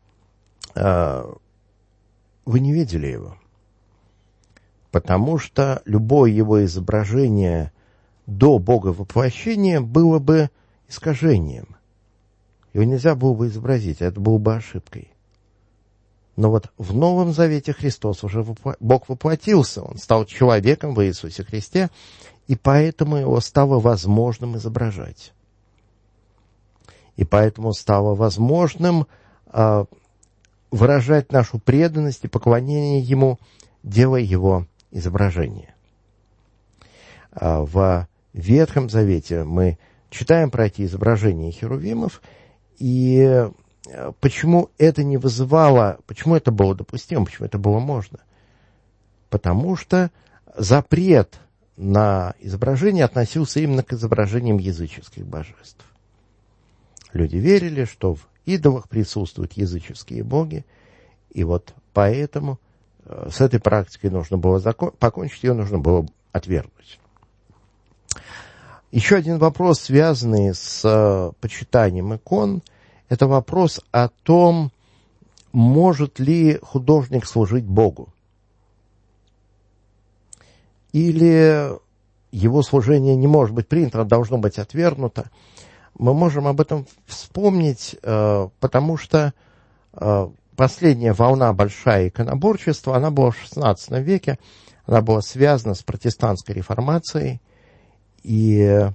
вы не видели его. Потому что любое его изображение до Бога воплощения было бы искажением. Его нельзя было бы изобразить, это было бы ошибкой. Но вот в Новом Завете Христос уже Бог воплотился, Он стал человеком в Иисусе Христе, и поэтому его стало возможным изображать. И поэтому стало возможным выражать нашу преданность и поклонение Ему, делая Его изображение. В Ветхом Завете мы читаем про эти изображения херувимов, и почему это не вызывало, почему это было допустимо, почему это было можно? Потому что запрет на изображение относился именно к изображениям языческих божеств. Люди верили, что в идолах присутствуют языческие боги, и вот поэтому с этой практикой нужно было покончить, ее нужно было отвергнуть. Еще один вопрос, связанный с почитанием икон, это вопрос о том, может ли художник служить Богу. Или его служение не может быть принято, должно быть отвергнуто. Мы можем об этом вспомнить, потому что последняя волна большая иконоборчества, она была в XVI веке, она была связана с протестантской реформацией. И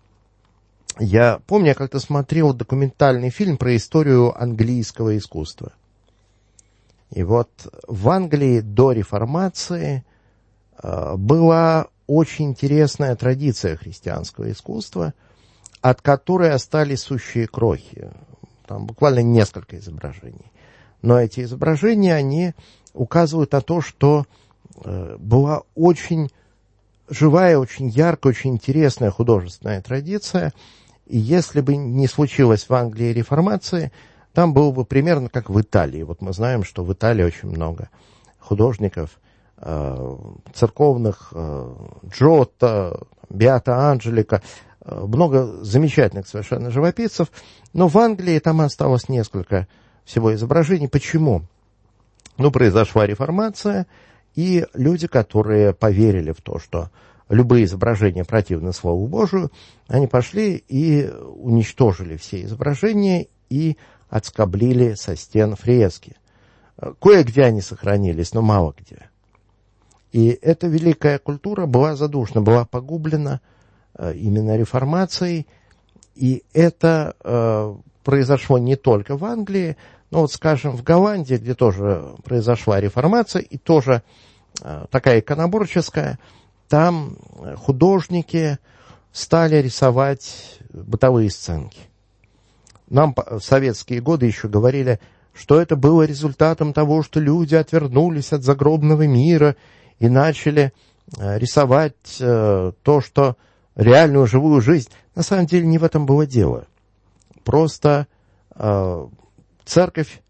я помню, я как-то смотрел документальный фильм про историю английского искусства. И вот в Англии до реформации была очень интересная традиция христианского искусства, от которой остались сущие крохи. Там буквально несколько изображений. Но эти изображения, они указывают на то, что была очень живая, очень яркая, очень интересная художественная традиция. И если бы не случилось в Англии реформации, там было бы примерно как в Италии. Вот мы знаем, что в Италии очень много художников церковных, Джотто, Беата Анджелика, много замечательных совершенно живописцев, но в Англии там осталось несколько всего изображений. Почему? Произошла реформация, и люди, которые поверили в то, что любые изображения противны Слову Божию, они пошли и уничтожили все изображения и отскоблили со стен фрески. Кое-где они сохранились, но мало где. И эта великая культура была задушена, была погублена именно реформацией. И это произошло не только в Англии, но вот, скажем, в Голландии, где тоже произошла реформация, и тоже такая иконоборческая, там художники стали рисовать бытовые сценки. Нам в советские годы еще говорили, что это было результатом того, что люди отвернулись от загробного мира и начали рисовать то, что реальную живую жизнь. На самом деле не в этом было дело. Просто церковь,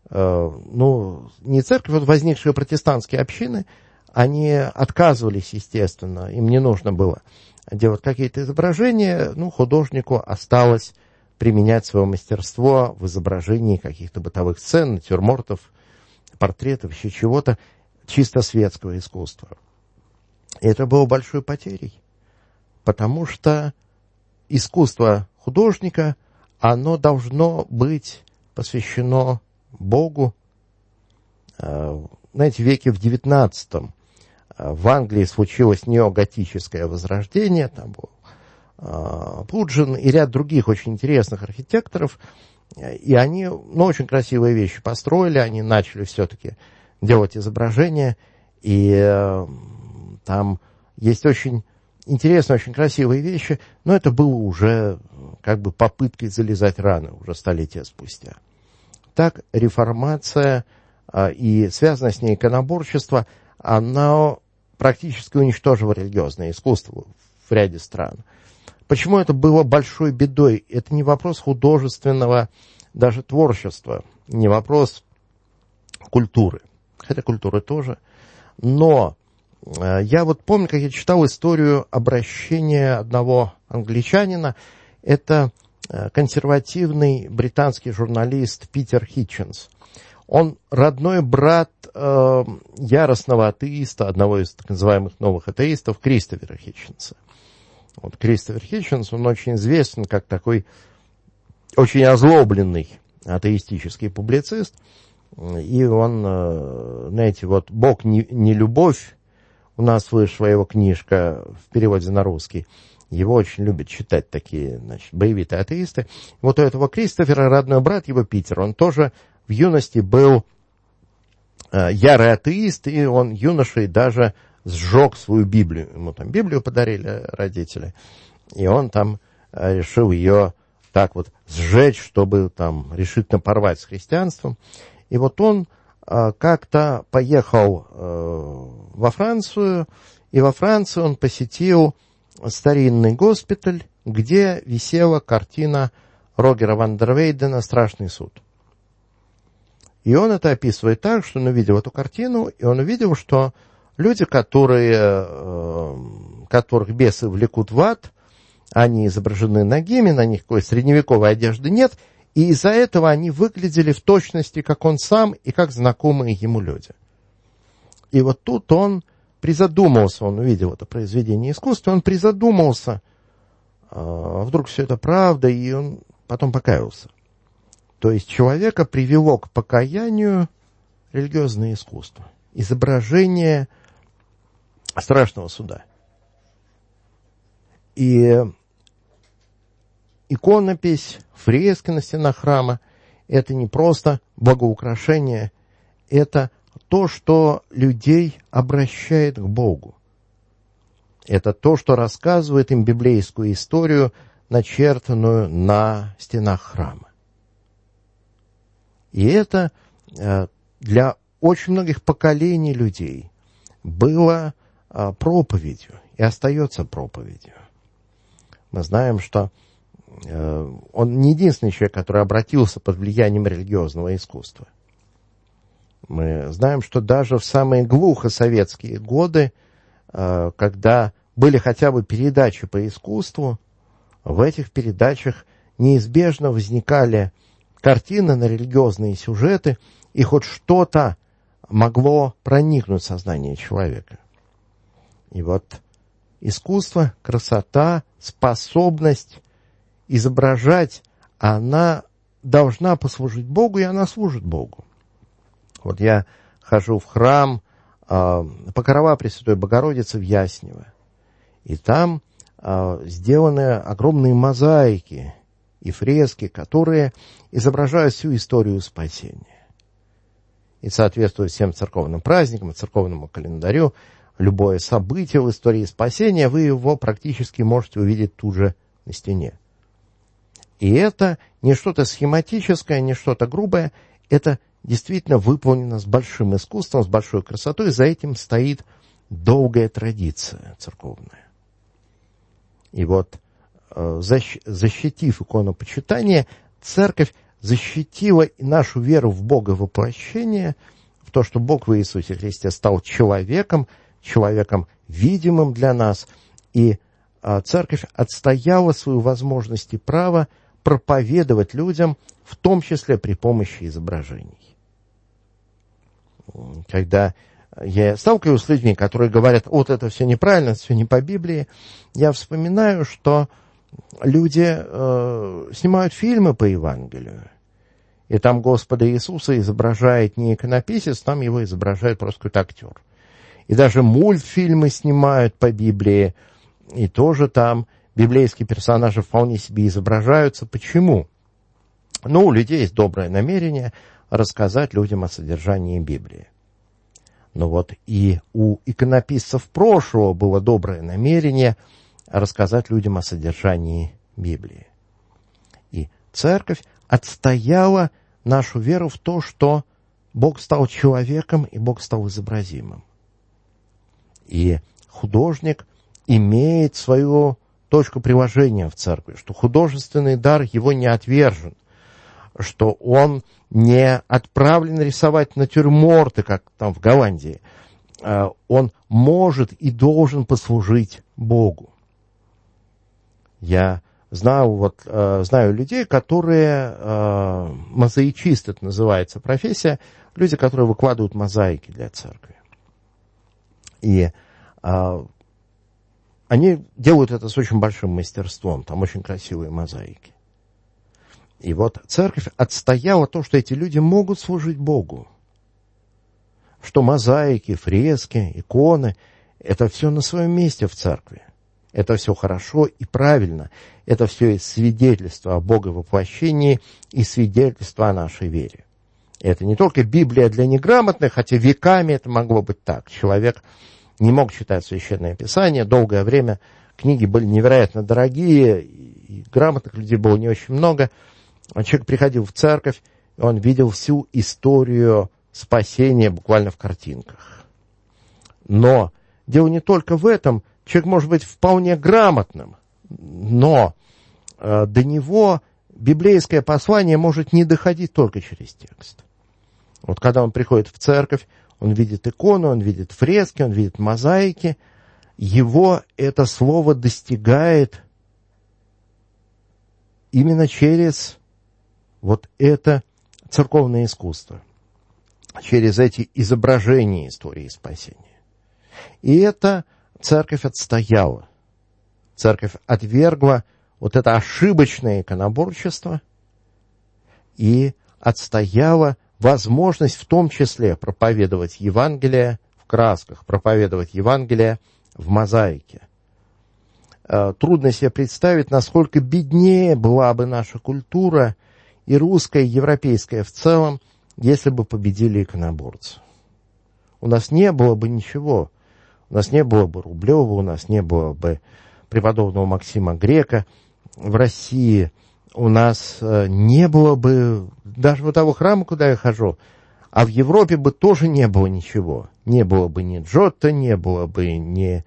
не церковь, вот возникшие протестантские общины, они отказывались, естественно, им не нужно было делать какие-то изображения, художнику осталось применять свое мастерство в изображении каких-то бытовых сцен, натюрмортов, портретов, еще чего-то, чисто светского искусства. И это было большой потерей, потому что искусство художника, оно должно быть посвящено Богу. Знаете, в веке в XIX в Англии случилось неоготическое возрождение, там был Пуджин и ряд других очень интересных архитекторов, и они очень красивые вещи построили, они начали все-таки делать изображения, и там есть очень интересные, очень красивые вещи, но это было уже как бы попыткой залезать раны, уже столетия спустя. Так реформация и связанное с ней иконоборчество, оно практически уничтожило религиозное искусство в ряде стран. Почему это было большой бедой? Это не вопрос художественного даже творчества, не вопрос культуры. Хотя культуры тоже. Но я вот помню, как я читал историю обращения одного англичанина. Это консервативный британский журналист Питер Хитченс. Он родной брат яростного атеиста, одного из так называемых новых атеистов, Кристофера Хитченса. Вот Кристофер Хитченс, он очень известен как такой очень озлобленный атеистический публицист. И он, знаете, вот «Бог не любовь», у нас вышла его книжка в переводе на русский. Его очень любят читать такие, боевитые атеисты. Вот у этого Кристофера родной брат его Питер, он тоже в юности был ярый атеист, и он юношей даже сжег свою Библию. Ему там Библию подарили родители, и он там решил ее так вот сжечь, чтобы там решительно порвать с христианством. И вот он как-то поехал во Францию, и во Франции он посетил старинный госпиталь, где висела картина Рогера ван дер Вейдена «Страшный суд». И он это описывает так, что он увидел эту картину, и он увидел, что люди, которых бесы влекут в ад, они изображены нагими, на них какой средневековой одежды нет, и из-за этого они выглядели в точности, как он сам и как знакомые ему люди. И вот тут он призадумался, он увидел это произведение искусства, он призадумался, вдруг все это правда, и он потом покаялся. То есть человека привело к покаянию религиозное искусство, изображение страшного суда. И иконопись, фрески на стенах храма – это не просто богоукрашение, это то, что людей обращает к Богу. Это то, что рассказывает им библейскую историю, начертанную на стенах храма. И это для очень многих поколений людей было проповедью и остается проповедью. Мы знаем, что он не единственный человек, который обратился под влиянием религиозного искусства. Мы знаем, что даже в самые глухосоветские годы, когда были хотя бы передачи по искусству, в этих передачах неизбежно возникали картины на религиозные сюжеты, и хоть что-то могло проникнуть в сознание человека. И вот искусство, красота, способность изображать, она должна послужить Богу, и она служит Богу. Вот я хожу в храм Покрова Пресвятой Богородицы в Яснево, и там сделаны огромные мозаики и фрески, которые изображают всю историю спасения. И соответствует всем церковным праздникам и церковному календарю, любое событие в истории спасения, вы его практически можете увидеть тут же на стене. И это не что-то схематическое, не что-то грубое, это действительно выполнено с большим искусством, с большой красотой, за этим стоит долгая традиция церковная. И вот, защитив иконопочитание, церковь защитила нашу веру в Бога воплощения, в то, что Бог в Иисусе Христе стал человеком, человеком видимым для нас, и церковь отстояла свою возможность и право проповедовать людям, в том числе при помощи изображений. Когда я сталкиваюсь с людьми, которые говорят, вот это все неправильно, это все не по Библии, я вспоминаю, что люди снимают фильмы по Евангелию, и там Господа Иисуса изображает не иконописец, там его изображает просто какой-то актер. И даже мультфильмы снимают по Библии, и тоже там библейские персонажи вполне себе изображаются. Почему? Ну, у людей есть доброе намерение рассказать людям о содержании Библии. Но вот и у иконописцев прошлого было доброе намерение рассказать людям о содержании Библии. И церковь отстояла нашу веру в то, что Бог стал человеком и Бог стал изобразимым. И художник имеет свою точку приложения в церкви, что художественный дар его не отвержен, что он не отправлен рисовать натюрморты, как там в Голландии. Он может и должен послужить Богу. Я знаю людей, которые, мозаичист, это называется профессия, люди, которые выкладывают мозаики для церкви. И они делают это с очень большим мастерством, там очень красивые мозаики. И вот церковь отстояла то, что эти люди могут служить Богу. Что мозаики, фрески, иконы, это все на своем месте в церкви. Это все хорошо и правильно. Это все свидетельство о Боговоплощении и свидетельство о нашей вере. Это не только Библия для неграмотных, хотя веками это могло быть так. Человек не мог читать Священное Писание. Долгое время книги были невероятно дорогие, и грамотных людей было не очень много. Человек приходил в церковь, и он видел всю историю спасения буквально в картинках. Но дело не только в этом. Человек может быть вполне грамотным, но до него библейское послание может не доходить только через текст. Вот когда он приходит в церковь, он видит иконы, он видит фрески, он видит мозаики, его это слово достигает именно через вот это церковное искусство, через эти изображения истории спасения. И это церковь отстояла. Церковь отвергла вот это ошибочное иконоборчество и отстояла возможность в том числе проповедовать Евангелие в красках, проповедовать Евангелие в мозаике. Трудно себе представить, насколько беднее была бы наша культура, и русская, и европейская в целом, если бы победили иконоборцы. У нас не было бы ничего. У нас не было бы Рублева, у нас не было бы преподобного Максима Грека в России. У нас не было бы даже вот того храма, куда я хожу. А в Европе бы тоже не было ничего. Не было бы ни Джотто, не было бы ни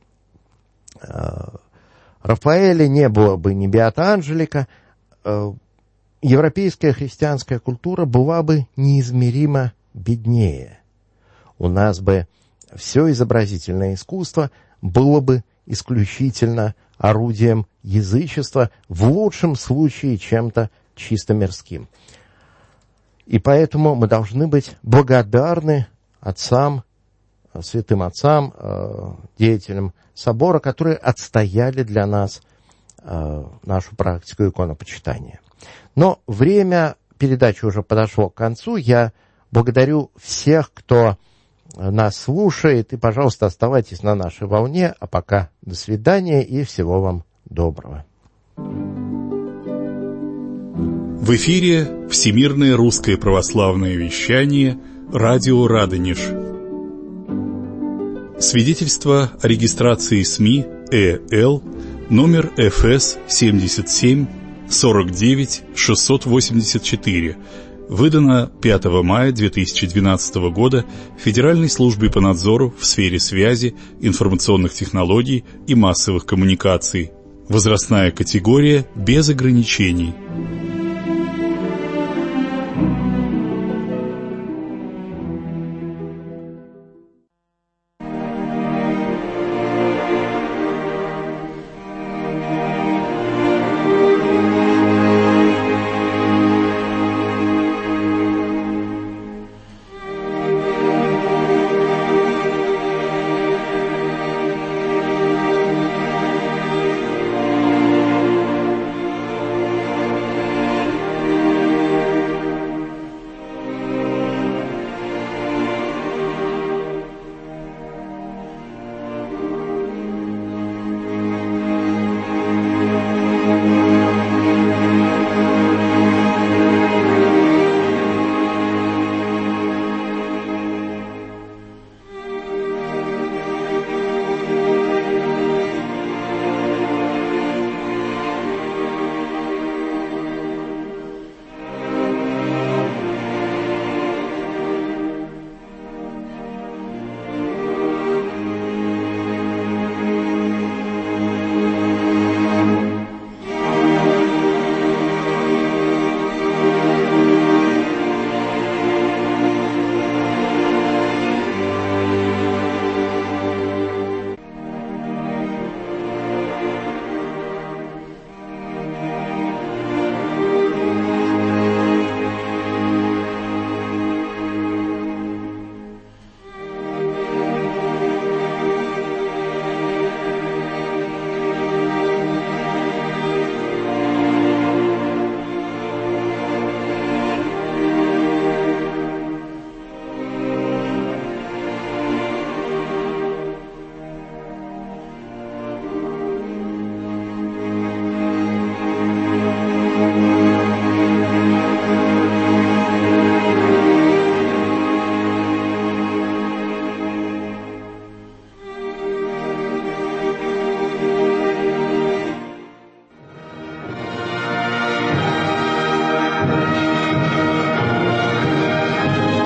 Рафаэля, не было бы ни Беата Анджелика. Европейская христианская культура была бы неизмеримо беднее. У нас бы все изобразительное искусство было бы исключительно орудием язычества, в лучшем случае чем-то чисто мирским. И поэтому мы должны быть благодарны отцам, святым отцам, деятелям собора, которые отстояли для нас нашу практику иконопочитания. Но время передачи уже подошло к концу. Я благодарю всех, кто нас слушает, и, пожалуйста, оставайтесь на нашей волне. А пока до свидания и всего вам доброго. В эфире Всемирное русское православное вещание, радио Радонеж. Свидетельство о регистрации СМИ ЭЛ, номер ФС 77 49 684, выдано 5 мая 2012 года Федеральной службой по надзору в сфере связи, информационных технологий и массовых коммуникаций. Возрастная категория без ограничений.